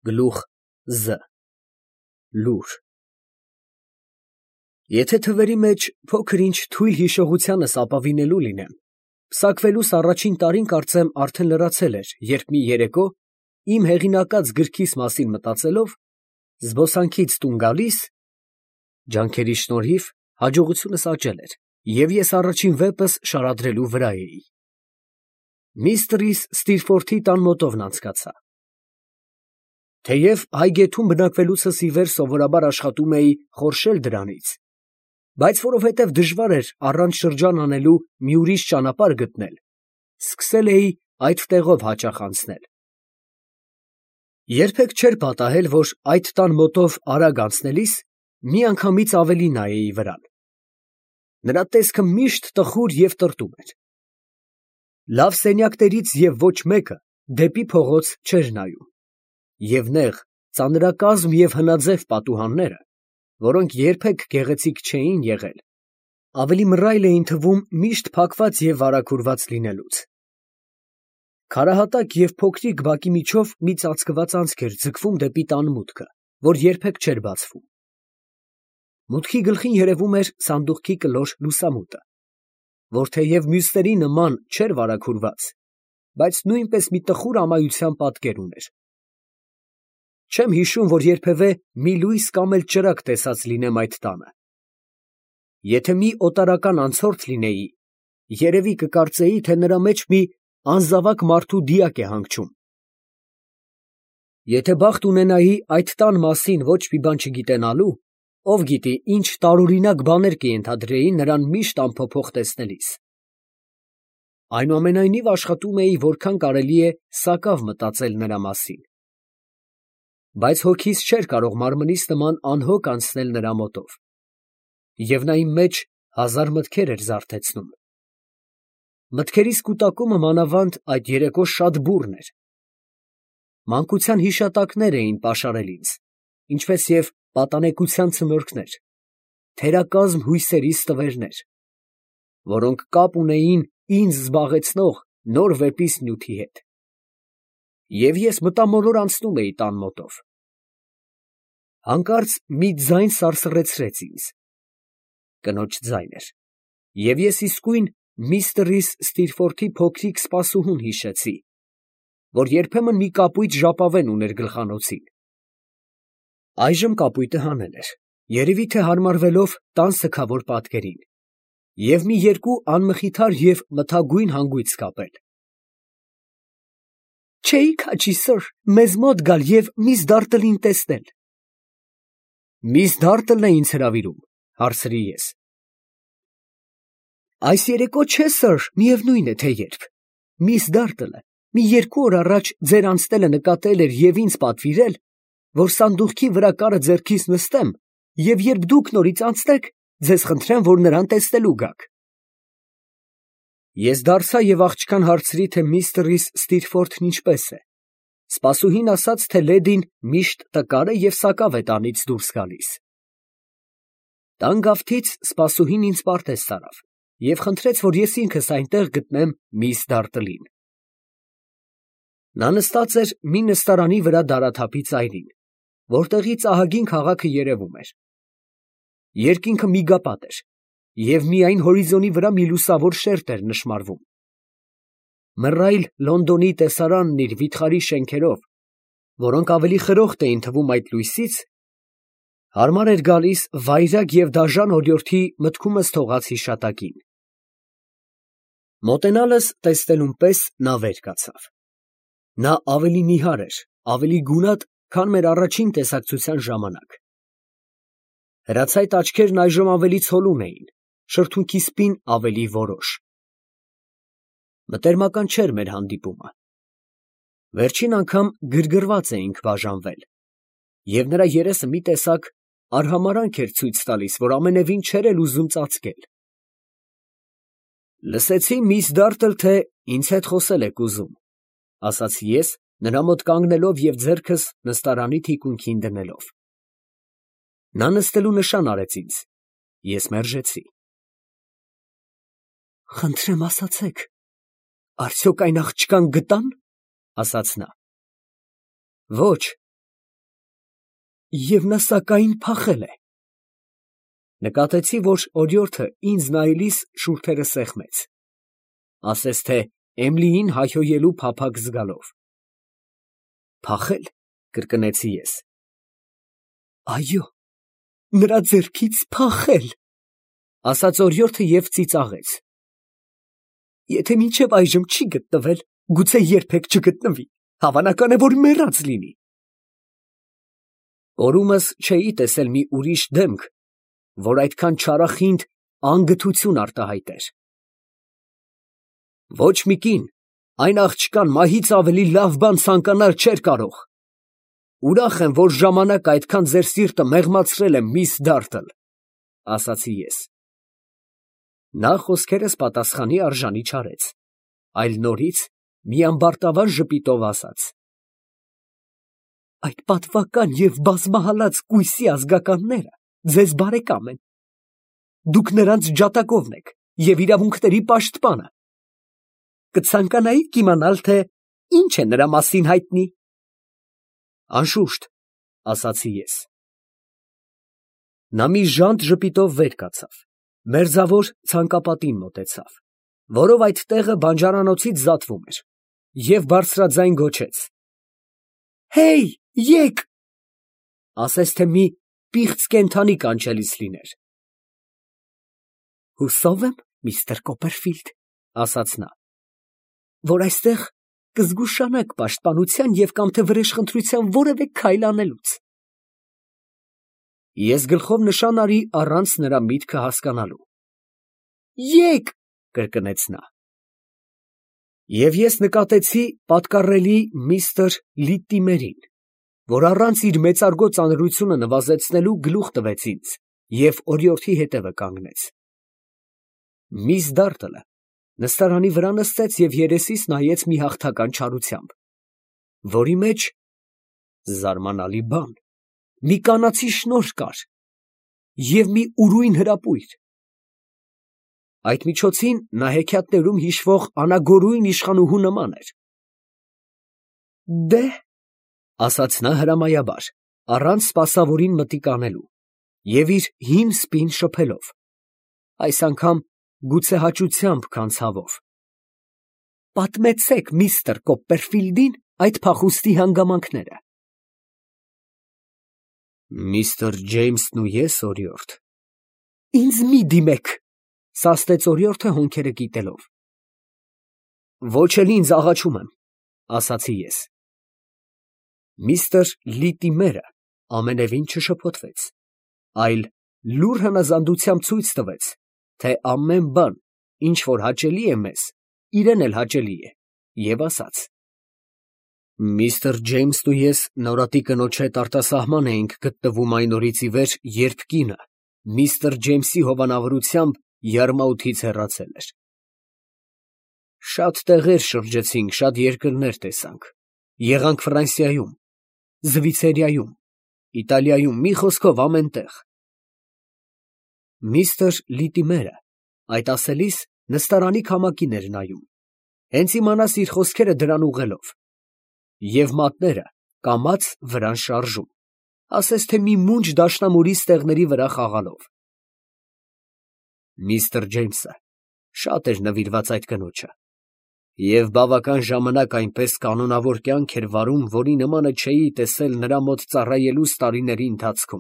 Գլուխ Զ լուր։ Եթե թվերի մեջ փոքր-ինչ թույլ հիշողությանս ապավինելու լինեմ, պսակվելուս առաջին տարին կարծեմ արդեն լրացել էր, երբ մի երեկո, իմ հեղինակած գրքիս մասին մտածելով, զբոսանքից տուն գալիս, ջանքերի շնորհիվ հաջողությունս աճել էր, և ես առաջին վեպս շարադրելու վրա էի։ Միստր Սթիրֆորթի տան մոտովն անցկացա։ Թեև Հայգեթում բնակվելուցս ի վեր սովորաբար աշխատում էի խորշել դրանից, բայց որովհետև դժվար էր առանց շրջան անելու մի ուրիշ ճանապարհ գտնել, սկսել էի այդ տեղով հաճախ անցնել։ Երբեք չէր պատահել, որ այդ տան մոտով արագ անցնելիս միանգամից ավելի նայեի վրան։ Նրա տեսքը միշտ տխուր և տրտում էր։ Լավ սենյակներից և ոչ մեկը դեպի փողոց չէր նայում, և նեղ, ծանրակազմ և հնաձև պատուհանները, որոնք երբեք գեղեցիկ չէին եղել, ավելի մռայլ էին թվում միշտ փակված և վարագուրված լինելուց։ Քարահատակ և փոքրիկ բակի միջով մի ծածկված անցք էր ձգվում դեպի տան մուտքը, որ երբեք չէր բացվում։ Մուտքի գլխին երևում էր սանդուղքի կլոր լուսամուտը, որ թեև մյուսների նման չէր վարագուրված, բայց նույնպես մի տխուր ամայության պատկեր ուներ։ Չեմ հիշում, որ երբևէ մի լույս կամ էլ ճրագ տեսած լինեմ այդ տանը։ Եթե մի օտարական անցորդ լինեի, երևի կկարծեի, թե նրա մեջ մի անզավակ մարդու դիակ է հանգչում։ Եթե բախտ ունենայի այդ տան մասին ոչ մի բան չգիտենալու, ով գիտի, ինչ տարօրինակ բաներ կենթադրեին նրան միշտ անփոփոխ տեսնելիս։ Այնուամենայնիվ աշխատում էի որքան կարելի է սակավ մտածել նրա մասին։ Բայց հոգիս չէր կարող մարմնիս նման անհոգ անցնել նրա մոտով, և նա իմ մեջ հազար մտքեր էր զարթեցնում։ Մտքերիս կուտակումը մանավանդ այդ երեկո շատ բուռն էր։ Մանկության հիշատակներ էին պաշարել ինձ, ինչպես և պատանեկության ցնորքներ, թերակազմ հույսերի ստվերներ, որոնք կապ ունեին ինձ զբաղեցնող նոր վեպիս նյութի հետ։ Եվ ես մտամորոր անցնում էի տան մոտով։ Հանկարծ մի ձայն սարսռեցրեց ինձ։ Կնոջ ձայն էր, և ես իսկույն միստր Սթիրֆորթի փոքրիկ սպասուհուն հիշեցի, որ երբեմն մի կապույտ ժապավեն ուներ գլխանոցին։ Այժմ կապույտը հանել էր, երևի թե հարմարվելով տան սգավոր պատկերին, և մի երկու անմխիթար և մթագույն հանգույց կապել։ Չէի՞ք հաճի սըր մեզ մոտ գալ և միս Դարտլին տեսնել։ Միս Դարտլն է ինձ հրավիրում, հարցրի ես։ Այս երեկո չէ սըր, միևնույն է, թե երբ։ Միս Դարտլը մի երկու օր առաջ ձեր անցնելը նկատել էր և ինձ պատվիրել, որ սանդուղքի վրա կարը ձեռքիս նստեմ, և երբ դուք նորից անցնեք, ձեզ խնդրեմ, որ նրան տեսնելու գաք։ Ես դարձա և աղջկան հարցրի, թե միստր Սթիրֆորթն ինչպես է։ Սպասուհին ասաց, թե լեդին միշտ տկար է և սակավ է տանից դուրս գալիս։ Տան գավթից սպասուհին ինձ պարտեզ տարավ և խնդրեց, որ ես ինքս այնտեղ գտնեմ միս Դարտլին։ Նա նստած էր մի նստարանի վրա դարաթափի ծայրին, որտեղից ահագին քաղաքը երևում էր։ Երկինքը միգապատ էր, և միայն հորիզոնի վրա մի լուսավոր շերտ էր նշմարվում։ Մռայլ Լոնդոնի տեսարանն իր վիթխարի շենքերով, որոնք ավելի խրոխտ էին թվում այդ լույսից, հարմար էր գալիս վայրագ և դաժան օրիորդի մտքումս թողած հիշատակին։ Մոտենալս տեսնելուն պես նա վեր կացավ։ Նա ավելի նիհար էր, ավելի գունատ, քան մեր առաջին տեսակցության ժամանակ։ Հրացայտ աչքերն այժմ ավելի ցոլուն էին, շրթունքի սպին ավելի որոշ։ Մտերմական չէր մեր հանդիպումը։ Վերջին անգամ գրգռված էինք բաժանվել, և նրա երեսը մի տեսակ արհամարհանք էր ցույց տալիս, որ ամենևին չէր էլ ուզում ծածկել։ Լսեցի, միս Դարտլ, թե ինձ հետ խոսել եք ուզում, ասացի ես, նրա մոտ կանգնելով և ձեռքս նստարանի թիկունքին դնելով։ Նա նստելու նշան արեց ինձ, ես մերժեցի։ Խնդրեմ ասացեք, արդյոք այն աղջկան գտա՞ն, ասաց նա։ Ոչ, Եվ նա սակայն փախել է։ Նկատեցի, որ օրիորդը ինձ նայելիս շուրթերը սեղմեց, ասես թե Էմիլիին հայհոյելու փափագ զգալով։ Փախել, կրկնեցի ես։ Այո, նրա ձեռքից փախել, ասաց օրիորդը և ծիծաղեց։ Եթե մինչև այժմ չի գտնվել, գուցե երբեք չգտնվի, հավանական է, որ մեռած լինի։ Օրումս չէի տեսել մի ուրիշ դեմք, որ այդքան չարախինդ անգթություն արտահայտեր։ Ոչ մի կին այն աղջկան մահից ավելի լավ բան ցանկանալ չէր կարող։ Ուրախ եմ, որ ժամանակը այդքան ձեր սիրտը մեղմացրել է, միս Դարթլ, ասացի ես։ Նա խոսքերս պատասխանի արժանի չարեց, այլ նորից մի ամբարտավան ժպիտով ասաց. Այդ պատվական և բազմահալած կույսի ազգականները ձեզ բարեկամ են։ Դուք նրանց ջատագովն եք և իրավունքների պաշտպանը։ Կցանկանայիք իմանալ, թե ինչ է նրա մասին հայտնի։ Անշուշտ, ասացի ես։ Նա մի ժանտ ժպիտով վեր կացավ, մերձավոր ցանկապատին մոտեցավ, որով այդ տեղը բանջարանոցից զատվում էր, և բարձրաձայն գոչեց. Հեյ, եկ, ասես թե մի պիղծ կենդանի կանչելիս լիներ։ Հուսով եմ, միստր Կոպերֆիլդ, ասաց նա, որ այստեղ կզգուշանաք պաշտպանության և կամ թե վրեժխնդրության որևէ քայլ անելուց։ Ես գլխով նշան արի առանց նրա միտքը հասկանալու։ Եկ, կրկնեց նա։ Եվ ես նկատեցի պատկառելի միստր Լիտիմերին, որ առանց իր մեծարգո ծանրությունը նվազեցնելու գլուխ տվեց ինձ և օրիորդի հետևը կանգնեց։ Միս Դարթլը նստարանի վրա նստեց և երեսիս նայեց մի հաղթական չարությամբ, որի մեջ, զարմանալի բան, մի կանացի շնորհ կար և մի ուրույն հրապույր։ Այդ միջոցին նա հեքիաթներում հիշվող անագորույն իշխանուհու նման էր։ Դե, ասաց նա հրամայաբար, առանց սպասավորին մտիկ անելու և իր հին սպին շփելով, այս անգամ գուցե հաճությամբ, քան ցավով։ Պատմեցեք միստր Կոպպերֆիլդին այդ փախուստի հանգամանքները։ Միստր Ջեյմսն ու ես, օրիորդ։ Ինձ մի դիմեք, սաստեց օրիորդը հոնքերը կիտելով։ Ոչ էլ ինձ աղաչում եմ, ասացի ես։ Միստր Լիտիմերը ամենևին չշփոթվեց, այլ լուռ հնազանդությամբ ցույց տվեց, թե ամեն բան, ինչ որ հաճելի է մեզ, իրեն էլ հաճելի է, և ասաց. Միստր Ջեյմսն ու ես նորատի կնոջ հետ արտասահման էինք գտնվում այն օրից ի վեր, երբ կինը միստր Ջեյմսի հովանավորությամբ եռմաութից հեռացել էր։ Շատ տեղեր շրջեցինք, շատ երկրներ տեսանք, եղանք Ֆրանսիայում, Զվիցերիայում, Իտալիայում, մի խոսքով ամեն տեղ։ Միստր Լիտիմերը այդ ասելիս նստարանի քամակին էր նայում, հենց իմանաս իր խոսքերը դրան ուղղելով, և մատները կամաց վրան շարժում, ասես թե մի մունջ դաշնամուրի ստեղների վրա խաղալով։ Միստր Ջեյմսը շատ էր նվիրված այդ կնոջը և բավական ժամանակ այնպես կանոնավոր կյանք էր վարում, որի նմանը չէի տեսել նրա մոտ ծառայելուս տարիների ընթացքում։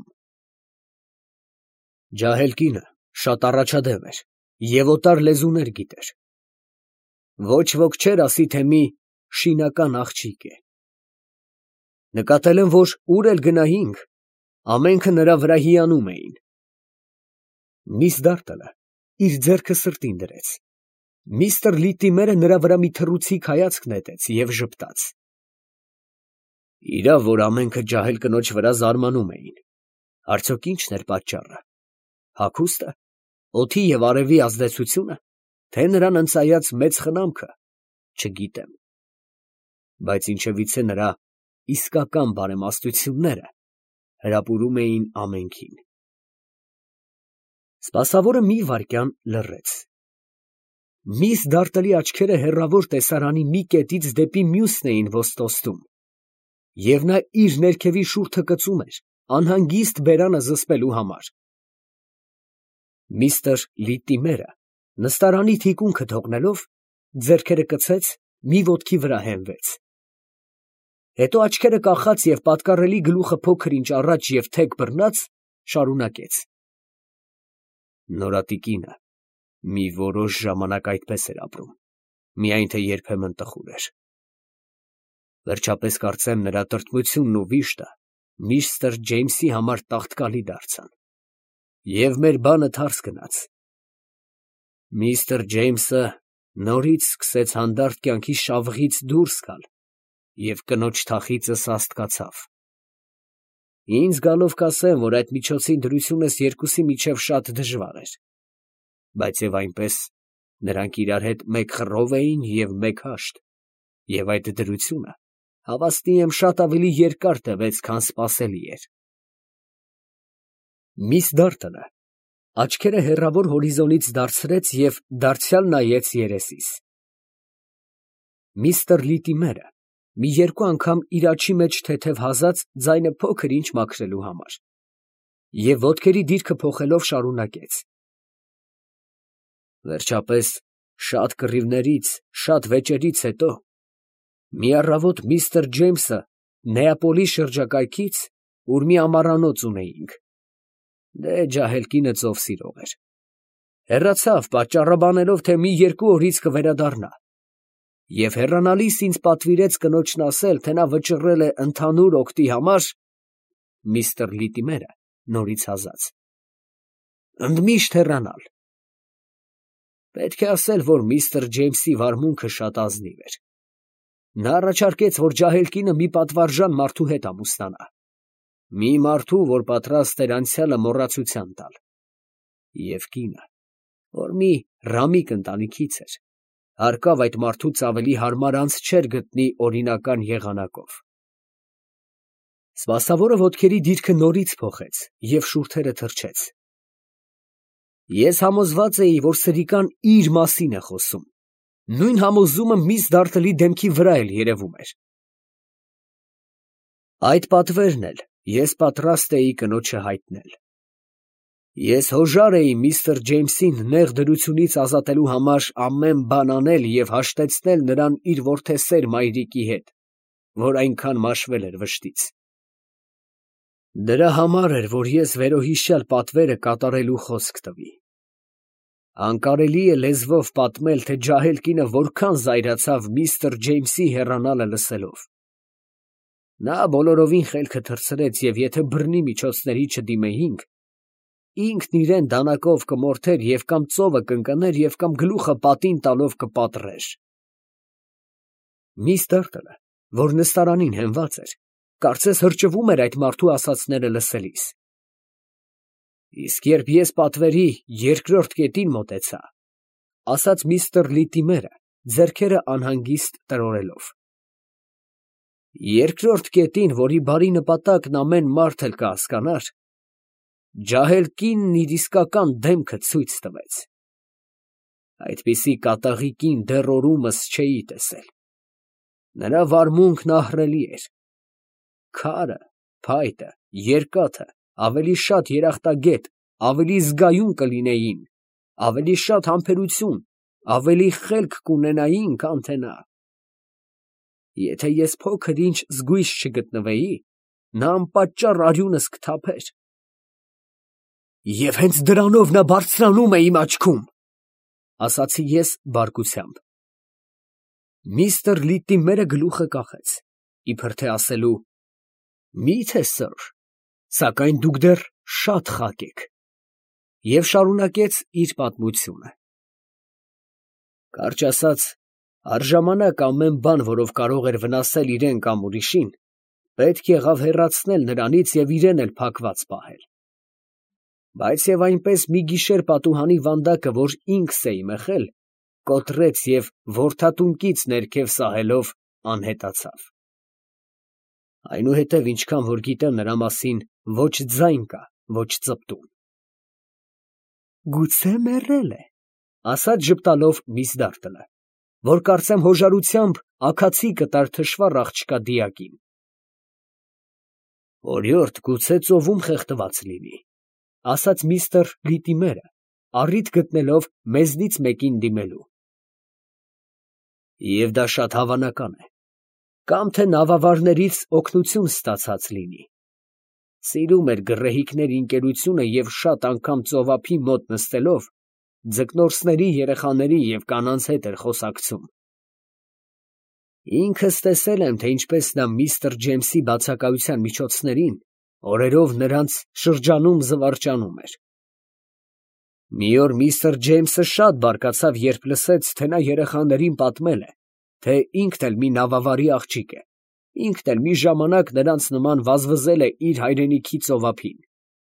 Ջահել կինը շատ առաջադեմ էր և օտար լեզուներ գիտեր։ Ոչ ոք չէր ասի, թե մի շինական աղջիկ է։ Նկատել եմ, որ ուր էլ գնայինք, ամենքը նրա վրա հիանում էին։ Միս Դարթլը իր ձեռքը սրտին դրեց։ Միստր Լիտիմերը նրա վրա մի թռուցիկ հայացք նետեց և ժպտաց։ Իրավ, որ ամենքը ջահել կնոջ վրա զարմանում էին։ Արդյոք ի՞նչն էր պատճառը։ Հագուստը, օդի և արևի ազդեցությունը, թե նրան ընծայած մեծ խնամքը, չգիտեմ։ Բայց ինչևիցե նրա իսկական բարեմաստությունները հրապուրում էին ամենքին։ Սպասավորը մի վայրկյան լռեց։ Միս Դարթլի աչքերը հեռավոր տեսարանի մի կետից դեպի մյուսն էին ոստոսում, և նա իր ներքևի շուրթը կծում էր, անհանգիստ բերանը զսպելու համար։ Միստր Լիտիմերը նստարանի թիկունքը թողնելով, ձեռքերը կցեց, մի ոտքի վրա հենվեց։ Հետո աչքերը կախած և պատկառելի գլուխը փոքր ինչ առաջ և թեք բռնած, շարունակեց. Նորատիկինը մի որոշ ժամանակ այդպես էր ապրում, միայն թե երբեմն տխուր էր։ Վերջապես կարծեմ նրա տրտմությունն ու վիշտը միստր Ջեյմսի համար տաղտկալի դարձան, և մեր բանը թարս գնաց։ Միստր Ջեյմսը նորից սկսեց հանդարտ կյանքի շավղից դուրս գալ և կնոջ թախիծը սաստկացավ։ Ինձ գալով կասեմ, որ այդ միջոցին դրությունս երկուսի միջև շատ դժվար էր, բայց և այնպես նրանք իրար հետ մեկ խռով էին և մեկ հաշտ, և այդ դրությունը, հավաստի եմ, շատ ավելի երկար տևեց, քան սպասելի էր։ Միս Դարտոնը աչքերը հեռավոր հորիզոնից դարձրեց և դարձյալ նայեց երեսիս։ Միստր Լիտիմերը մի երկու անգամ իր աջի մեջ թեթև հազաց ձայնը փոքր ինչ մաքրելու համար և ոտքերի դիրքը փոխելով շարունակեց. Վերջապես, շատ կռիվներից, շատ վեճերից հետո, մի առավոտ միստր Ջեյմսը Նեապոլի շրջակայքից, ուր մի ամառանոց ունեինք, դե ջահել կինը ծով սիրող էր, հեռացավ, պատճառաբանելով, թե մի երկու օրից կվերադառնա, և հեռանալիս ինձ պատվիրեց կնոջն ասել, թե նա վճռել է ընդհանուր օգտի համար միստր Լիտիմերը նորից հազաց ընդմիշտ հեռանալ։ Պետք է ասել, որ միստր Ջեյմսի վարմունքը շատ ազնիվ էր։ Նա առաջարկեց, որ ջահել կինը մի պատվարժան մարդու հետ ամուսնանա, մի մարդու, որ պատրաստ էր անցյալը մոռացության տալ, և կինը, որ մի ռամիկ ընտանիքից էր, հարկավ այդ մարդուց ավելի հարմար անձ չէր գտնի օրինական եղանակով։ Սպասավորը ոտքերի դիրքը նորից փոխեց և շուրթերը թրջեց։ Ես համոզված էի, որ սրիկան իր մասին է խոսում, նույն համոզումը միս Դարտլի դեմքի վրա էլ երևում էր։ Այդ պատվերն էլ ես պատրաստ էի կնոջը հայտնել։ Ես հոժար էի միստր Ջեյմսին նեղ դրությունից ազատելու համար ամեն բան անել և հաշտեցնել նրան իր որդեսեր մայրիկի հետ, որ այնքան մաշվել էր վշտից։ Դրա համար էր, որ ես վերոհիշյալ պատվերը կատարելու խոսք տվի։ Անկարելի է լեզվով պատմել, թե ջահել կինը որքան զայրացավ միստր Ջեյմսի հեռանալը լսելով։ Նա բոլորովին խելքը թռցրեց և եթե բռնի միջոցների չդիմեինք, ինքն իրեն դանակով կմորթեր և կամ ծովը կընկներ և կամ գլուխը պատին տալով կպատռեր։ Միս Դարտլը, որ նստարանին հենված էր, կարծես հրճվում էր այդ մարդու ասածները լսելիս։ Իսկ երբ ես պատվերի երկրորդ կետին մոտեցա, ասաց միստր Լիտիմերը, ձեռքերը անհանգիստ տրորելով, երկրորդ կետին, որի բարի նպատակն ամեն մարդ էլ կհասկանար, ջահել կինն իր իսկական դեմքը ցույց տվեց։ Այդպիսի կատաղի կին դեռ օրումս չէի տեսել։ Նրա վարմունքն ահռելի էր։ Քարը, փայտը, երկաթը ավելի շատ երախտագետ, ավելի զգայուն կլինեին, ավելի շատ համբերություն, ավելի խելք կունենային, քան թե նա։ Եթե ես փոքր ինչ զգույշ չգտնվեի, նա անպատճառ արյունս կթափեր։ Եվ հենց դրանով նա բարձրանում է իմ աչքում, ասացի ես բարկությամբ։ Միստր Լիտիմերը գլուխը կախեց, իբր թե ասելու. Մի՞թե, սըր, սակայն դուք դեռ շատ խակ եք, և շարունակեց իր պատմությունը։ Կարճ ասած, առժամանակ ամեն բան, որով կարող էր վնասել իրան կամ ուրիշին, պետք եղավ հեռացնել նրանից և իրեն էլ փակված պահել։ Բայց և այնպես մի գիշեր պատուհանի վանդակը, որ ինքս էի մեղել, կոտրեց և որդատունկից ներքև սահելով անհետացավ։ Այնուհետև ինչքան որ գիտեմ նրա մասին, ոչ ձայն կա, ոչ ծպտուն։ Գուցե մեռել է, ասաց ժպտալով միս Դարտլը, որ կարծեմ հոժարությամբ աքացի կտար թշվառ աղջկա դիակին։ Օրիորդ, գուցե ծովում խեղդված լինի, ասաց միստր Լիտիմերը, առիթ գտնելով մեզնից մեկին դիմելու։ Եվ դա շատ հավանական է, կամ թե նավավարներից օգնություն ստացած լինի։ Սիրում էր գռեհիկների ընկերությունը և շատ անգամ ծովափի մոտ նստելով ձկնորսների, երեխաների և կանանց հետ էր խոսակցում։ Ինքս տեսել եմ, թե ինչպես նա միստր Ջեյմսի բացակայության միջոցներին օրերով նրանց շրջանում զվարճանում էր։ Մի օր միստր Ջեյմսը շատ բարկացավ, երբ լսեց, թե նա երեխաներին պատմել է, թե ինքն էլ մի նավավարի աղջիկ է, ինքն էլ մի ժամանակ նրանց նման վազվզել է իր հայրենիքի ծովափին։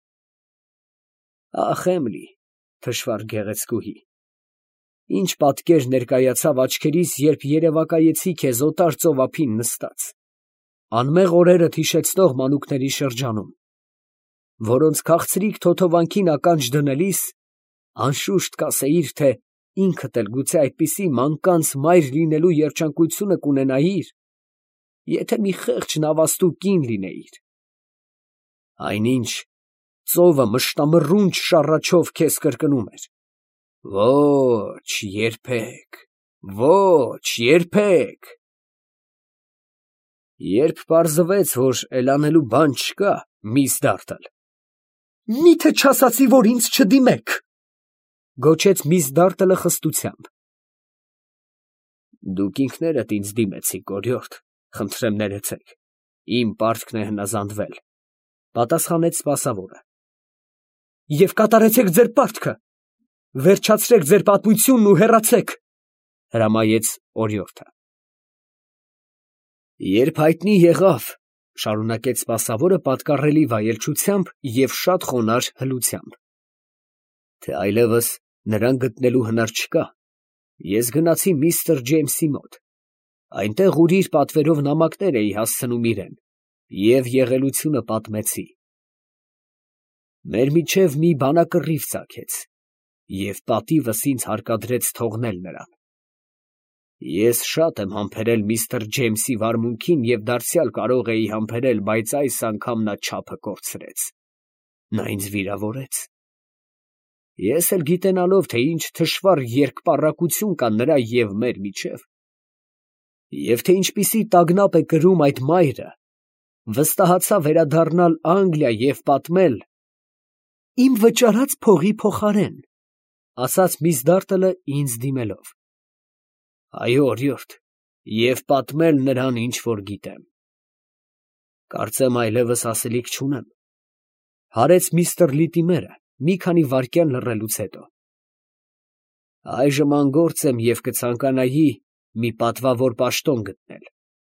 Ախ, Էմլի, թշվառ գեղեցկուհի, ինչ պատկեր ներկայացավ աչքերիս, երբ երևակայեցի քեզ օտար ծովափին նստած, անմեղ օրերդ հիշեցնող մանուկների շրջանում, որոնց քաղցրիկ թոթովանքին ականջ դնելիս անշուշտ կասեիր, թե ինքդ էլ գուցե այդպիսի մանկանց մայր լինելու երջանկությունը կունենայիր, եթե մի խեղճ նավաստու կին լինեիր։ Այնինչ ծովը մշտամռունչ շառաչով քեզ կրկնում էր. «Ոչ, երբեք, ոչ, երբեք»։ Երբ պարզվեց, որ էլ անելու բան չկա, միս Դարթլ, «Մի՞թե չասացի, որ ինձ չդիմեք», գոչեց միս Դարթլը խստությամբ։ Դուք ինքներդ ինձ դիմեցիք, օրիորդ, խնդրեմ ներեցեք, իմ պարտքն է հնազանդվել, պատասխանեց սպասավորը։ Եվ կատարեցեք ձեր պարտքը, վերջացրեք ձեր պատմությունն ու հեռացեք, հրամայեց օրիորդը։ Երբ հայտնի եղավ, շարունակեց սպասավորը պատկառելի վայելչությամբ և շատ խոնարհ հլությամբ, թե այլևս նրան գտնելու հնար չկա, ես գնացի միստր Ջեյմսի մոտ, այնտեղ ուրիր պատվերով նամակներ էի հասցնում իրեն և եղելությունը պատմեցի։ Մեր միջև մի բանակռիվ ծագեց, և պատիվս ինձ հարկադրեց թողնել նրան։ Ես շատ եմ համբերել միստր Ջեյմսի վարմունքին և դարձյալ կարող էի համբերել, բայց այս անգամ նա չափը կորցրեց, նա ինձ վիրավորեց։ Ես էլ գիտենալով, թե ինչ թշվառ երկպառակություն կա նրա և մեր միջև, և թե ինչպիսի տագնապ է կրում այդ մայրը, վստահացա վերադառնալ Անգլիա և պատմել իմ վճարած փողի փոխարեն, ասաց միս Դարթլը ինձ դիմելով։ Այո, օրիորդ, և պատմել նրան, ինչ որ գիտեմ։ Կարծեմ այլևս ասելիք չունեմ, հարեց միստր Լիտիմերը մի քանի վայրկյան լռելուց հետո։ Այժմ անգործ եմ և կցանկանայի մի պատվավոր պաշտոն գտնել։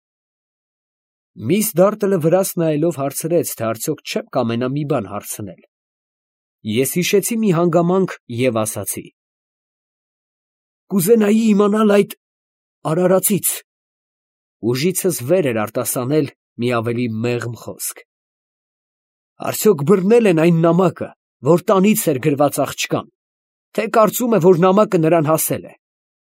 Միս Դարթլը վրաս նայելով հարցրեց, թե արդյոք չեմ կամենա մի բան հարցնել։ Ես հիշեցի մի հանգամանք և ասացի. Կուզենայի իմանալ այդ արարածից։ Ուժիցս վեր էր արտասանել մի ավելի մեղմ խոսք. Արդյոք բռնել են այն նամակը, որ տանից էր գրված աղջկան, թե կարծում է, որ նամակը նրան հասել է։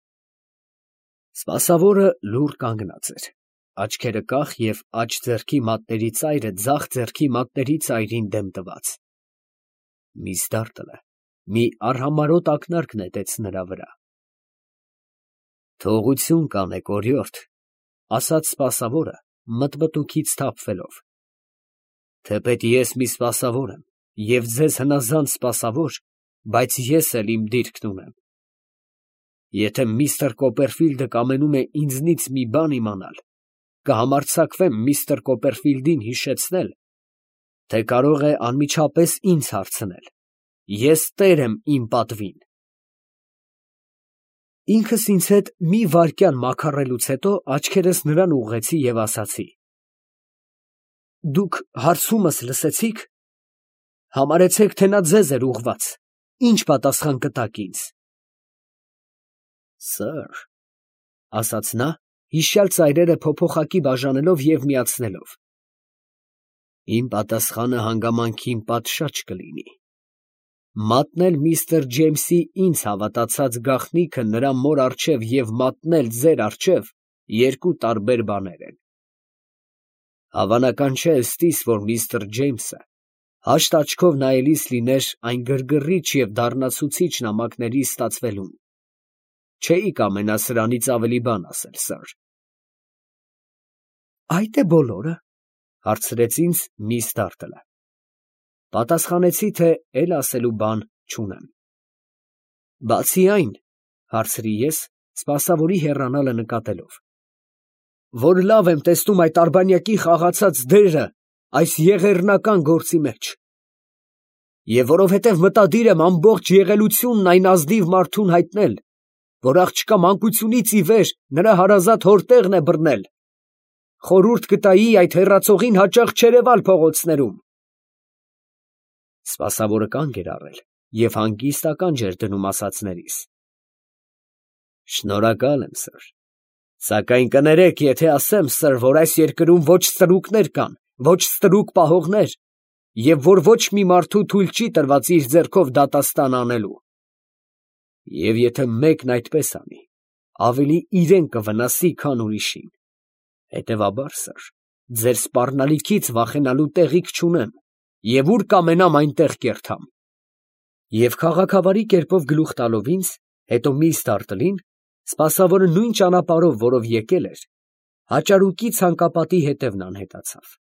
Սպասավորը լուռ կանգնած էր, աչքերը կախ և աջ ձեռքի մատների ծայրը ձախ ձեռքի մատների ծայրին դեմ տված։ Միս Դարթլը մի արհամարհոտ ակնարկ նետեց նրա վրա։ Թողություն կանեք, օրիորդ, ասաց սպասավորը, մտմտուքից թափվելով։ Թեպետ ես մի սպասավոր եմ և ձեզ հնազանդ սպասավոր, բայց ես էլ իմ դիրքն ունեմ։ Եթե միստր Կոպերֆիլդը կամենում է ինձնից մի բան իմանալ, կհամարձակվեմ միստր Կոպերֆիլդին հիշեցնել, թե կարող է անմիջապես ինձ հարցնել։ Ես տեր եմ իմ պատվին։ Ինքս ինձ հետ մի վայրկյան մաքառելուց հետո աչքերս նրան ուղղեցի և ասացի. Դուք հարցումս լսեցի՞ք։ Համարեցեք, թե նա ձեզ էր ուղղված, ի՞նչ պատասխան կտաք ինձ։ Սըր, ասաց նա, հիշյալ ծայրերը փոփոխակի բաժանելով և միացնելով։ Իմ պատասխանը հանգամանքին պատշաճ կլինի։ Մատնել միստր Ջեյմսի ինձ հավատացած գաղտնիքը նրա մոր առջև և մատնել ձեր առջև երկու տարբեր բաներ են։ Հավանական չէ ըստիս, որ միստր Ջեյմսը հաշտ աչքով նայելիս լիներ այն գրգռիչ և դառնացուցիչ նամակների ստացվելուն։ Չէի կամենա սրանից ավելի բան ասել, սըր։ Այդ է բոլորը, հարցրեց ինձ միս Դարտլը։ Պատասխանեցի, թե էլ ասելու բան չունեմ։ Բացի այն, հարցրի ես, սպասավորի հեռանալը նկատելով, որ լավ եմ տեսնում այդ արբանյակի խաղացած դերը այս եղեռնական գործի մեջ, և որովհետև մտադիր եմ ամբողջ եղելությունն այն ազնիվ մարդուն հայտնել, որ աղջկա մանկությունից ի վեր նրա հարազատ հորտեղն է բռնել, խորհուրդ կտայի այդ հեռացողին հաճախ չերևալ փողոցներում։ Սպասավորը կանգ էր առել և հանգիստ ականջ էր դնում ասածներիս։ Շնորհակալ եմ, սըր, սակայն կներեք, եթե ասեմ, սըր, որ այս երկրում ոչ ստրուկներ կան, ոչ ստրուկ պահողներ, և որ ոչ մի մարդու թույլ չի տրված իր ձեռքով դատաստան անելու։ Եվ եթե մեկն այդպես անի, ավելի իրեն կվնասի, քան ուրիշին։ Հետևաբար, սըր, ձեր սպառնալիքից վախենալու տեղիք չունեմ, և ուր կամենամ այնտեղ կերթամ։ Եվ քաղաքավարի կերպով գլուխ տալով ինձ, հետո միս Դարտլին, սպասավորը նույն ճանապարհով, որով եկել էր, հաճարուկի ցանկապատի հետևն անհետացավ։